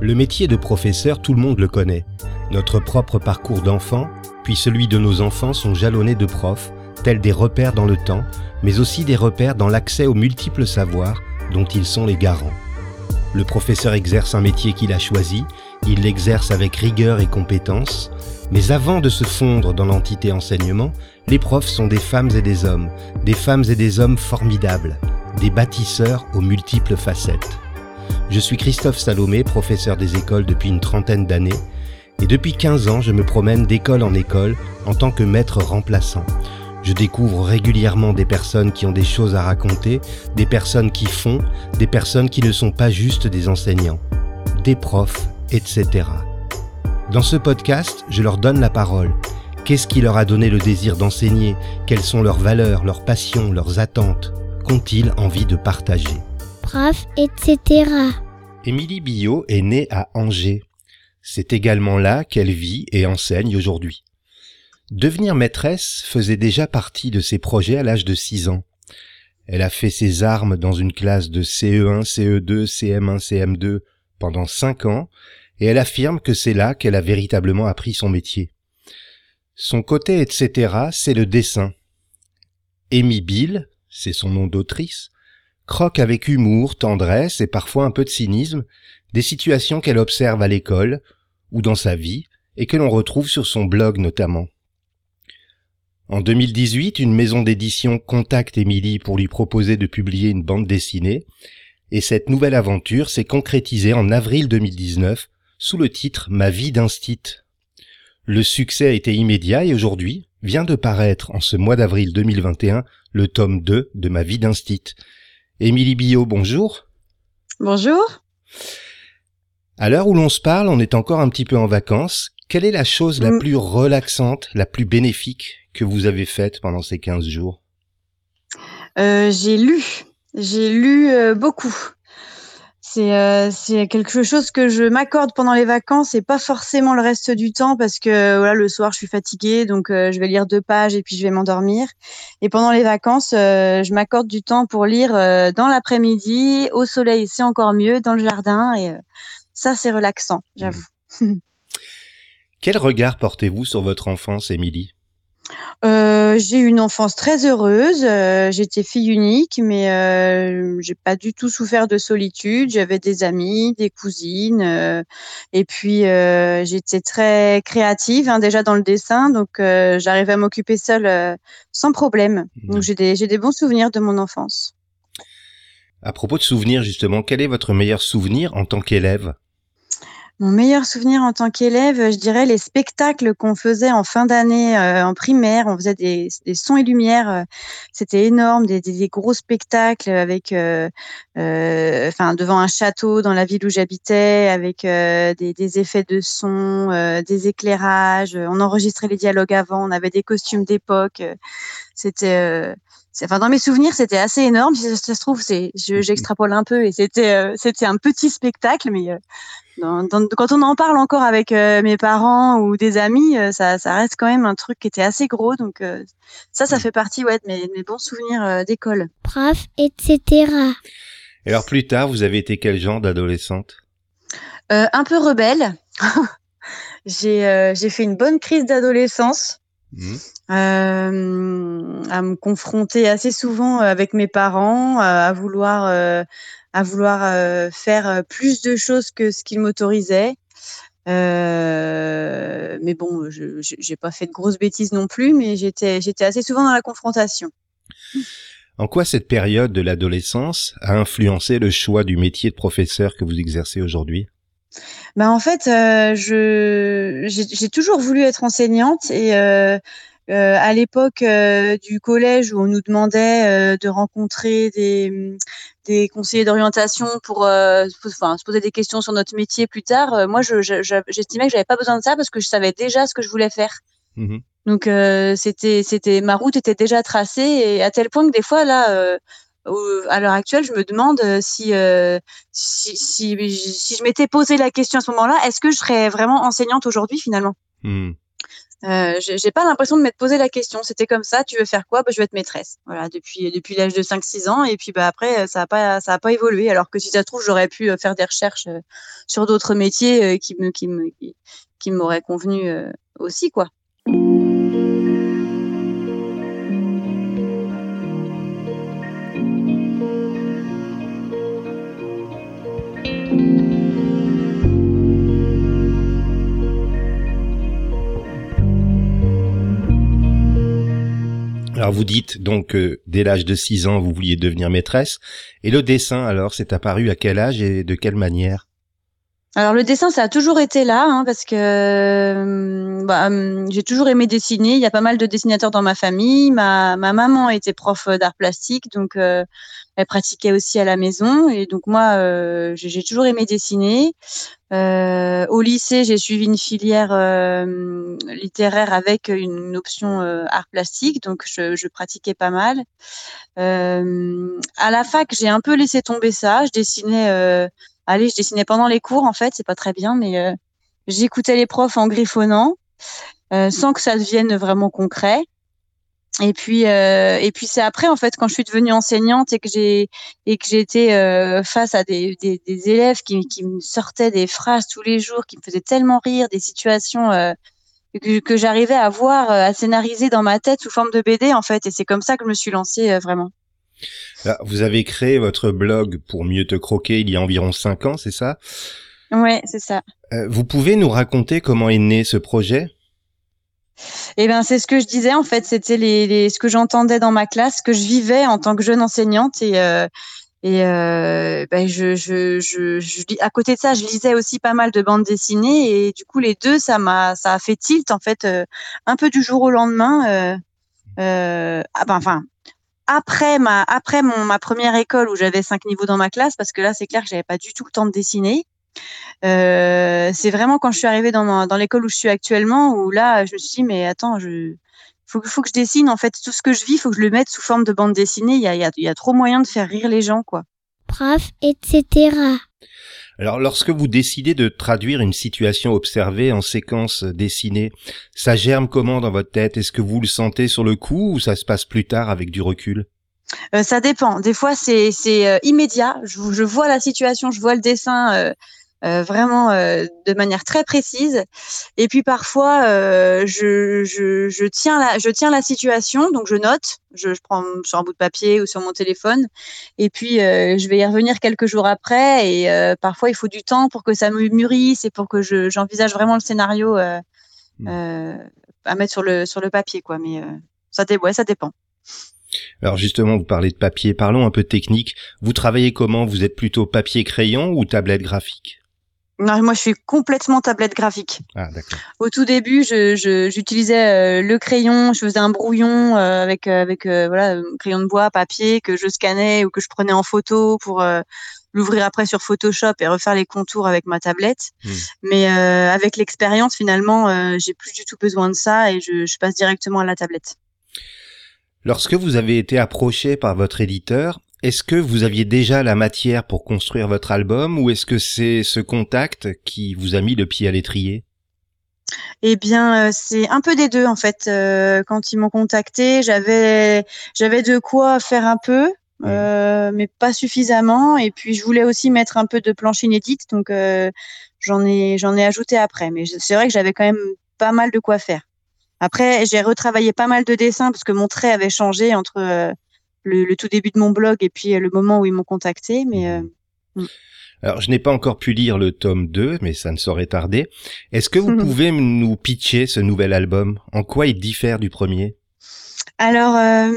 Le métier de professeur, tout le monde le connaît. Notre propre parcours d'enfant, puis celui de nos enfants sont jalonnés de profs, tels des repères dans le temps, mais aussi des repères dans l'accès aux multiples savoirs dont ils sont les garants. Le professeur exerce un métier qu'il a choisi, il l'exerce avec rigueur et compétence, mais avant de se fondre dans l'entité enseignement, les profs sont des femmes et des hommes formidables, des bâtisseurs aux multiples facettes. Je suis Christophe Salomé, professeur des écoles depuis une trentaine d'années, et depuis 15 ans, je me promène d'école en école en tant que maître remplaçant. Je découvre régulièrement des personnes qui ont des choses à raconter, des personnes qui font, des personnes qui ne sont pas juste des enseignants, des profs, etc. Dans ce podcast, je leur donne la parole. Qu'est-ce qui leur a donné le désir d'enseigner? Quelles sont leurs valeurs, leurs passions, leurs attentes? Qu'ont-ils envie de partager? Prof, etc. Émilie Billot est née à Angers. C'est également là qu'elle vit et enseigne aujourd'hui. Devenir maîtresse faisait déjà partie de ses projets à l'âge de 6 ans. Elle a fait ses armes dans une classe de CE1, CE2, CM1, CM2 pendant 5 ans et elle affirme que c'est là qu'elle a véritablement appris son métier. Son côté etc., c'est le dessin. Amy Bill, c'est son nom d'autrice, croque avec humour, tendresse et parfois un peu de cynisme des situations qu'elle observe à l'école ou dans sa vie et que l'on retrouve sur son blog notamment. En 2018, une maison d'édition contacte Émilie pour lui proposer de publier une bande dessinée et cette nouvelle aventure s'est concrétisée en avril 2019 sous le titre « Ma vie d'instit ». Le succès a été immédiat et aujourd'hui vient de paraître en ce mois d'avril 2021 le tome 2 de « Ma vie d'instit ». Émilie Billot, bonjour. Bonjour. À l'heure où l'on se parle, on est encore un petit peu en vacances. Quelle est la chose la plus relaxante, la plus bénéfique que vous avez faite pendant ces 15 jours? J'ai lu beaucoup. C'est quelque chose que je m'accorde pendant les vacances et pas forcément le reste du temps parce que voilà, le soir je suis fatiguée donc je vais lire 2 pages et puis je vais m'endormir. Et pendant les vacances, je m'accorde du temps pour lire dans l'après-midi, au soleil, c'est encore mieux, dans le jardin et ça c'est relaxant, j'avoue. Quel regard portez-vous sur votre enfance, Émilie? J'ai eu une enfance très heureuse. J'étais fille unique, mais j'ai pas du tout souffert de solitude. J'avais des amis, des cousines, et puis j'étais très créative, déjà dans le dessin, donc j'arrivais à m'occuper seule sans problème. Donc j'ai des bons souvenirs de mon enfance. À propos de souvenirs, justement, quel est votre meilleur souvenir en tant qu'élève? Mon meilleur souvenir en tant qu'élève, je dirais les spectacles qu'on faisait en fin d'année en primaire. On faisait des sons et lumières. C'était énorme, des gros spectacles avec, devant un château dans la ville où j'habitais, avec des effets de son, des éclairages. On enregistrait les dialogues avant. On avait des costumes d'époque. C'était dans mes souvenirs, c'était assez énorme. Si ça se trouve, j'extrapole un peu et c'était un petit spectacle, mais quand on en parle encore avec mes parents ou des amis, ça reste quand même un truc qui était assez gros. Donc ça fait partie de mes bons souvenirs d'école. Prof, etc. Et alors plus tard, vous avez été quel genre d'adolescente? Un peu rebelle. J'ai fait une bonne crise d'adolescence. À me confronter assez souvent avec mes parents, à vouloir faire plus de choses que ce qu'ils m'autorisaient. Mais bon, j'ai pas fait de grosses bêtises non plus, mais j'étais assez souvent dans la confrontation. En quoi cette période de l'adolescence a influencé le choix du métier de professeur que vous exercez aujourd'hui? En fait, j'ai toujours voulu être enseignante et à l'époque du collège où on nous demandait de rencontrer des conseillers d'orientation pour se poser des questions sur notre métier plus tard, moi j'estimais que j'avais pas besoin de ça parce que je savais déjà ce que je voulais faire. Donc c'était ma route était déjà tracée et à tel point que des fois là à l'heure actuelle, je me demande si je m'étais posé la question à ce moment-là, est-ce que je serais vraiment enseignante aujourd'hui finalement? J'ai pas l'impression de m'être posé la question. C'était comme ça, tu veux faire quoi? Bah, je veux être maîtresse. Voilà, depuis l'âge de 5-6 ans et puis, bah, après, ça a pas évolué alors que si ça se trouve, j'aurais pu, faire des recherches, sur d'autres métiers, qui m'auraient convenu, aussi, quoi. Alors vous dites donc que dès l'âge de 6 ans, vous vouliez devenir maîtresse. Et le dessin, alors, c'est apparu à quel âge et de quelle manière? Alors le dessin, ça a toujours été là, hein, parce que j'ai toujours aimé dessiner. Il y a pas mal de dessinateurs dans ma famille. Ma maman était prof d'art plastique, donc elle pratiquait aussi à la maison. Et donc moi, j'ai toujours aimé dessiner. Au lycée, j'ai suivi une filière littéraire avec une option art plastique, donc je pratiquais pas mal. À la fac, j'ai un peu laissé tomber ça. Je dessinais pendant les cours, en fait, c'est pas très bien, mais j'écoutais les profs en griffonnant, sans que ça devienne vraiment concret. Et puis c'est après, en fait, quand je suis devenue enseignante et que j'ai été face à des élèves qui me sortaient des phrases tous les jours, qui me faisaient tellement rire, des situations que j'arrivais à voir, à scénariser dans ma tête sous forme de BD, en fait. Et c'est comme ça que je me suis lancée, vraiment. Alors, vous avez créé votre blog Pour mieux te croquer il y a environ 5 ans, c'est ça? Ouais, c'est ça. Vous pouvez nous raconter comment est né ce projet? Eh ben, c'est ce que je disais, en fait. C'était ce que j'entendais dans ma classe, ce que je vivais en tant que jeune enseignante. Ben, à côté de ça, je lisais aussi pas mal de bandes dessinées. Et du coup, les deux, ça a fait tilt, en fait, un peu du jour au lendemain. Enfin, après ma première école où j'avais 5 niveaux dans ma classe, parce que là, c'est clair que j'avais pas du tout le temps de dessiner. C'est vraiment quand je suis arrivée dans l'école où je suis actuellement, où là, je me suis dit, mais attends, faut que je dessine, en fait, tout ce que je vis, faut que je le mette sous forme de bande dessinée. Il y a trop moyen de faire rire les gens, quoi. Prof, etc. Alors, lorsque vous décidez de traduire une situation observée en séquence dessinée, ça germe comment dans votre tête? Est-ce que vous le sentez sur le coup ou ça se passe plus tard avec du recul? Ça dépend. Des fois, c'est immédiat. Je vois la situation, je vois le dessin vraiment de manière très précise. Et puis parfois, je tiens la situation, donc je note. Je prends sur un bout de papier ou sur mon téléphone. Et puis je vais y revenir quelques jours après. Et parfois, il faut du temps pour que ça me mûrisse et pour que j'envisage vraiment le scénario euh, à mettre sur le papier, quoi. Mais ça dépend. Alors justement, vous parlez de papier, parlons un peu technique. Vous travaillez comment? Vous êtes plutôt papier-crayon ou tablette graphique? Non, moi, je suis complètement tablette graphique. Ah, d'accord. Au tout début, j'utilisais le crayon, je faisais un brouillon avec voilà, crayon de bois, papier que je scannais ou que je prenais en photo pour l'ouvrir après sur Photoshop et refaire les contours avec ma tablette. Mais avec l'expérience, finalement, j'ai plus du tout besoin de ça et je passe directement à la tablette. Lorsque vous avez été approché par votre éditeur, est-ce que vous aviez déjà la matière pour construire votre album ou est-ce que c'est ce contact qui vous a mis le pied à l'étrier? Eh bien, c'est un peu des deux, en fait. Quand ils m'ont contacté, j'avais de quoi faire un peu, mais pas suffisamment. Et puis, je voulais aussi mettre un peu de planches inédites, donc j'en ai ajouté après. Mais c'est vrai que j'avais quand même pas mal de quoi faire. Après, j'ai retravaillé pas mal de dessins parce que mon trait avait changé entre le tout début de mon blog et puis le moment où ils m'ont contacté. Mais Alors, je n'ai pas encore pu lire le tome 2, mais ça ne saurait tarder. Est-ce que vous pouvez nous pitcher ce nouvel album? En quoi il diffère du premier? Alors,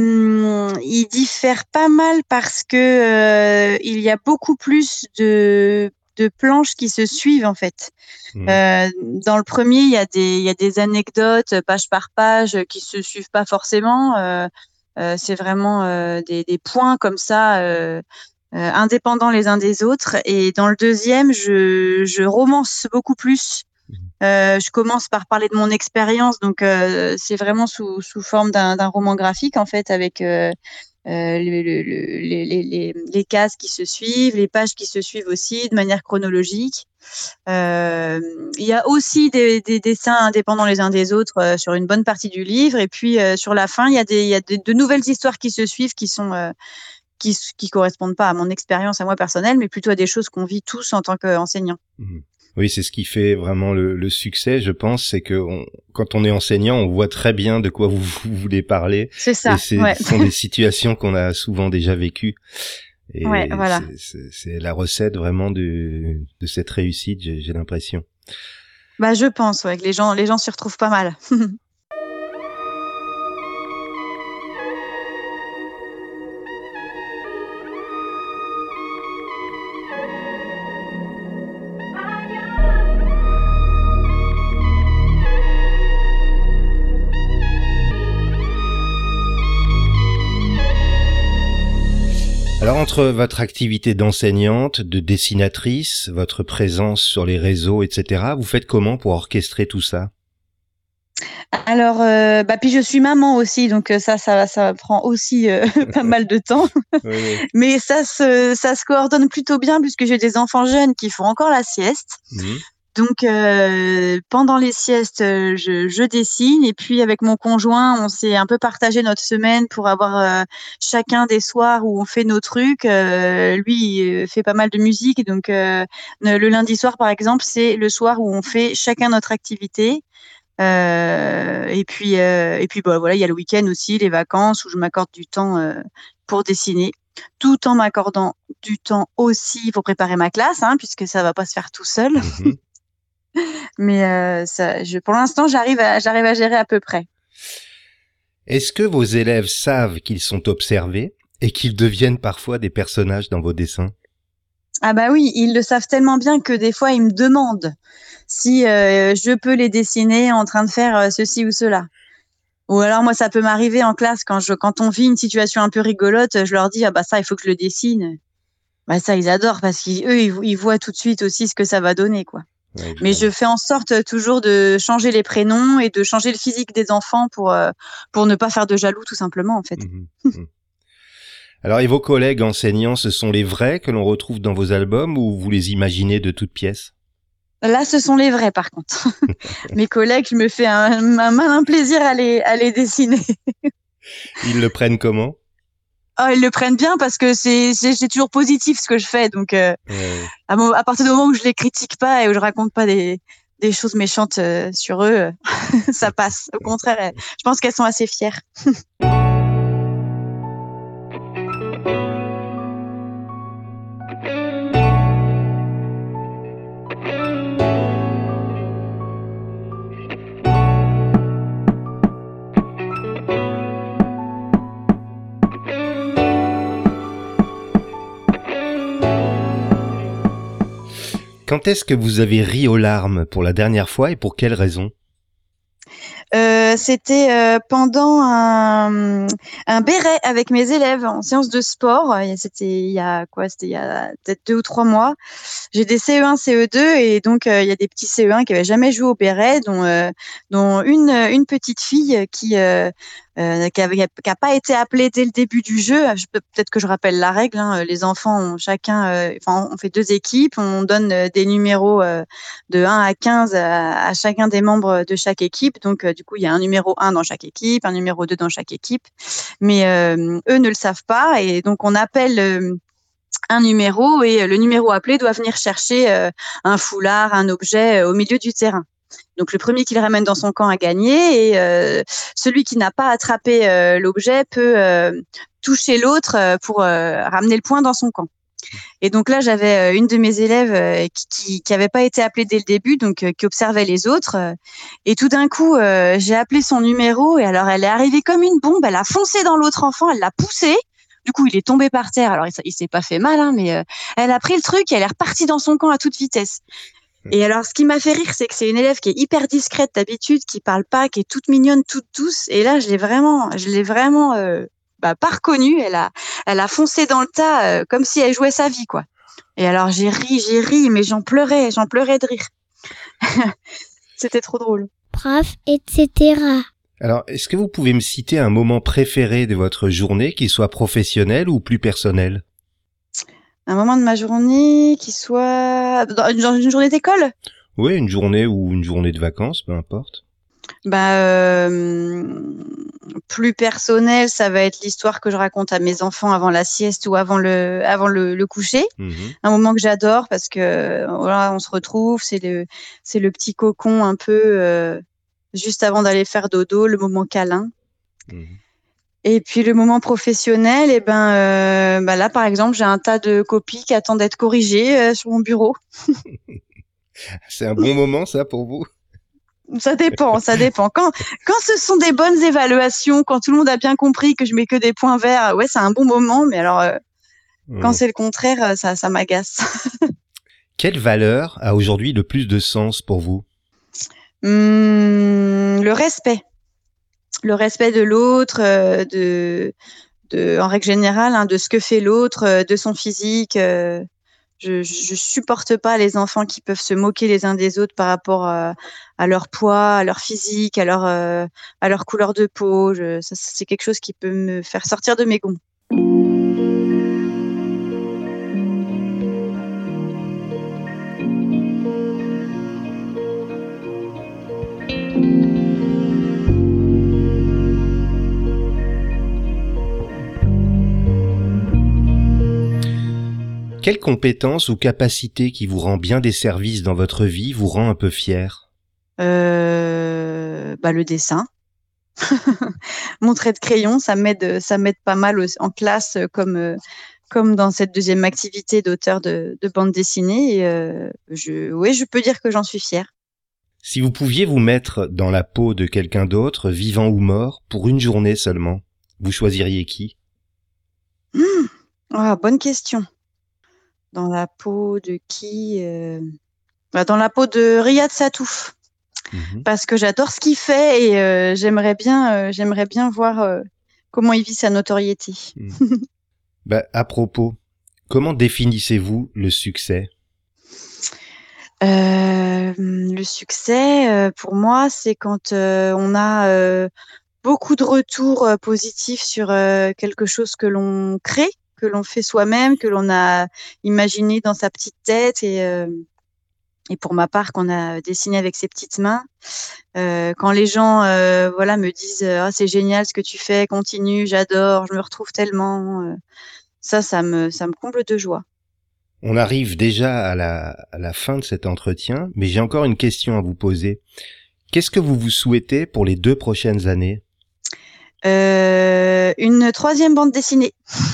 il diffère pas mal parce que il y a beaucoup plus de planches qui se suivent, en fait. Dans le premier, il y a des anecdotes page par page qui se suivent pas forcément. C'est vraiment des points comme ça, indépendants les uns des autres. Et dans le deuxième, je romance beaucoup plus. Je commence par parler de mon expérience, donc c'est vraiment sous forme d'un roman graphique, en fait, avec les cases qui se suivent, les pages qui se suivent aussi de manière chronologique. Il y a aussi des dessins indépendants les uns des autres sur une bonne partie du livre. Et puis sur la fin, il y a de nouvelles histoires qui se suivent qui sont qui correspondent pas à mon expérience à moi personnelle, mais plutôt à des choses qu'on vit tous en tant qu'enseignants. Oui, c'est ce qui fait vraiment le succès, je pense, c'est que quand on est enseignant, on voit très bien de quoi vous voulez parler. C'est ça. Et ce sont des situations qu'on a souvent déjà vécues. Et voilà. c'est la recette vraiment de cette réussite, j'ai l'impression. Bah, je pense, que les gens s'y retrouvent pas mal. Alors, entre votre activité d'enseignante, de dessinatrice, votre présence sur les réseaux, etc., vous faites comment pour orchestrer tout ça? Alors, puis je suis maman aussi, donc ça prend aussi pas mal de temps. Oui. Mais ça se coordonne plutôt bien puisque j'ai des enfants jeunes qui font encore la sieste. Donc, pendant les siestes, je dessine, et puis avec mon conjoint, on s'est un peu partagé notre semaine pour avoir chacun des soirs où on fait nos trucs. Lui, il fait pas mal de musique, et donc le lundi soir, par exemple, c'est le soir où on fait chacun notre activité. Et puis voilà, il y a le week-end aussi, les vacances, où je m'accorde du temps pour dessiner, tout en m'accordant du temps aussi pour préparer ma classe, puisque ça va pas se faire tout seul. Mais pour l'instant, j'arrive à gérer à peu près. Est-ce que vos élèves savent qu'ils sont observés et qu'ils deviennent parfois des personnages dans vos dessins? Ah bah oui, ils le savent tellement bien que des fois, ils me demandent si je peux les dessiner en train de faire ceci ou cela. Ou alors moi, ça peut m'arriver en classe quand on vit une situation un peu rigolote, je leur dis ah bah ça, il faut que je le dessine. Bah ça, ils adorent parce ils voient tout de suite aussi ce que ça va donner, quoi. Ouais, Mais je fais en sorte toujours de changer les prénoms et de changer le physique des enfants pour ne pas faire de jaloux, tout simplement, en fait. Alors, et vos collègues enseignants, ce sont les vrais que l'on retrouve dans vos albums, ou vous les imaginez de toutes pièces? Là, ce sont les vrais, par contre. Mes collègues, je me fais un malin plaisir à les dessiner. Ils le prennent comment? Oh, ils le prennent bien parce que c'est toujours positif ce que je fais. Donc, à partir du moment où je les critique pas et où je raconte pas des choses méchantes sur eux, ça passe. Au contraire, je pense qu'elles sont assez fières. Quand est-ce que vous avez ri aux larmes pour la dernière fois, et pour quelle raison? C'était pendant un béret avec mes élèves en séance de sport. C'était il y a peut-être 2 ou 3 mois. J'ai des CE1, CE2, et donc il y a des petits CE1 qui avaient jamais joué au béret, dont une petite fille qui a pas été appelée dès le début du jeu. Peut-être que je rappelle la règle. Les enfants ont chacun, on fait 2 équipes, on donne des numéros de 1 à 15 à chacun des membres de chaque équipe. Donc du coup, il y a un numéro 1 dans chaque équipe, un numéro 2 dans chaque équipe. Mais eux ne le savent pas, et donc on appelle un numéro, et le numéro appelé doit venir chercher un foulard, un objet au milieu du terrain. Donc le premier qui le ramène dans son camp a gagné, et celui qui n'a pas attrapé l'objet peut toucher l'autre pour ramener le point dans son camp. Et donc là, j'avais une de mes élèves qui avait pas été appelée dès le début, donc qui observait les autres. Et tout d'un coup, j'ai appelé son numéro, et alors elle est arrivée comme une bombe. Elle a foncé dans l'autre enfant, elle l'a poussé. Du coup, il est tombé par terre. Alors, il s'est pas fait mal, mais elle a pris le truc et elle est repartie dans son camp à toute vitesse. Et alors, ce qui m'a fait rire, c'est que c'est une élève qui est hyper discrète d'habitude, qui parle pas, qui est toute mignonne, toute douce. Et là, je l'ai vraiment pas reconnue. Elle a foncé dans le tas comme si elle jouait sa vie, quoi. Et alors, j'ai ri, mais j'en pleurais de rire. C'était trop drôle. Prof, etc. Alors, est-ce que vous pouvez me citer un moment préféré de votre journée, qu'il soit professionnel ou plus personnel? Un moment de ma journée qui soit dans une journée d'école? Oui, une journée ou une journée de vacances, peu importe. Plus personnel, ça va être l'histoire que je raconte à mes enfants avant la sieste ou avant le coucher. Un moment que j'adore parce que voilà, on se retrouve, c'est le petit cocon un peu juste avant d'aller faire dodo, le moment câlin. Et puis le moment professionnel, là par exemple, j'ai un tas de copies qui attendent d'être corrigées sur mon bureau. C'est un bon moment ça pour vous? Ça dépend. Quand ce sont des bonnes évaluations, quand tout le monde a bien compris que je mets que des points verts, ouais, c'est un bon moment, mais alors quand c'est le contraire, ça m'agace. Quelle valeur a aujourd'hui le plus de sens pour vous? Le respect. Le respect de l'autre, en règle générale, de ce que fait l'autre, de son physique. Je supporte pas les enfants qui peuvent se moquer les uns des autres par rapport à leur poids, à leur physique, à leur couleur de peau. Ça, c'est quelque chose qui peut me faire sortir de mes gonds. Quelle compétence ou capacité qui vous rend bien des services dans votre vie vous rend un peu fier? Le dessin. Mon trait de crayon, ça m'aide pas mal en classe comme dans cette deuxième activité d'auteur de bande dessinée. Et je peux dire que j'en suis fière. Si vous pouviez vous mettre dans la peau de quelqu'un d'autre, vivant ou mort, pour une journée seulement, vous choisiriez qui? Bonne question. Dans la peau de qui? Dans la peau de Riyad Sattouf. Parce que j'adore ce qu'il fait et j'aimerais bien voir comment il vit sa notoriété. À propos, comment définissez-vous le succès? Le succès, pour moi, c'est quand on a beaucoup de retours positifs sur quelque chose que l'on crée, que l'on fait soi-même, que l'on a imaginé dans sa petite tête et pour ma part qu'on a dessiné avec ses petites mains. Quand les gens me disent c'est génial ce que tu fais, continue, j'adore, je me retrouve tellement, ça me comble de joie. On arrive déjà à la fin de cet entretien, mais j'ai encore une question à vous poser. Qu'est-ce que vous souhaitez pour les 2 prochaines années? Une 3e bande dessinée.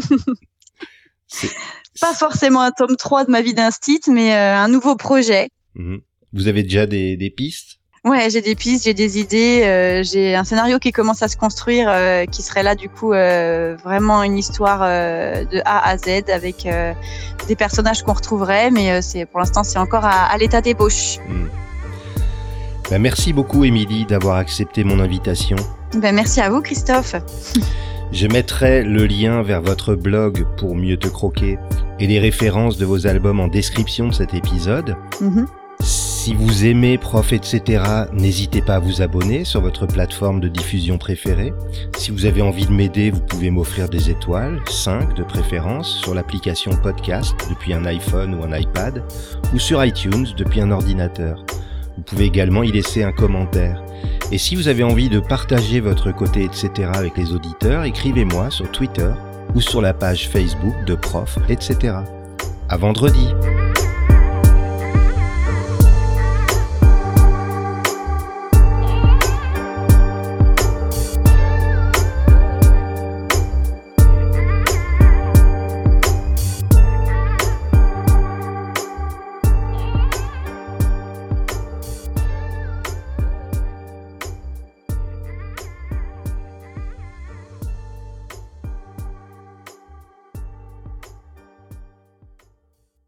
Pas forcément un tome 3 de ma vie d'instit, mais un nouveau projet. Vous avez déjà des pistes? Ouais, j'ai des pistes, j'ai des idées, j'ai un scénario qui commence à se construire, qui serait là du coup vraiment une histoire de A à Z avec des personnages qu'on retrouverait, mais pour l'instant c'est encore à l'état d'ébauche. Merci beaucoup Émilie d'avoir accepté mon invitation. Merci à vous Christophe. Je mettrai le lien vers votre blog pour mieux te croquer et les références de vos albums en description de cet épisode. Si vous aimez Prof, etc., n'hésitez pas à vous abonner sur votre plateforme de diffusion préférée. Si vous avez envie de m'aider, vous pouvez m'offrir des étoiles, 5 de préférence, sur l'application podcast depuis un iPhone ou un iPad, ou sur iTunes depuis un ordinateur. Vous pouvez également y laisser un commentaire. Et si vous avez envie de partager votre côté, etc. avec les auditeurs, écrivez-moi sur Twitter ou sur la page Facebook de Prof, etc. À vendredi.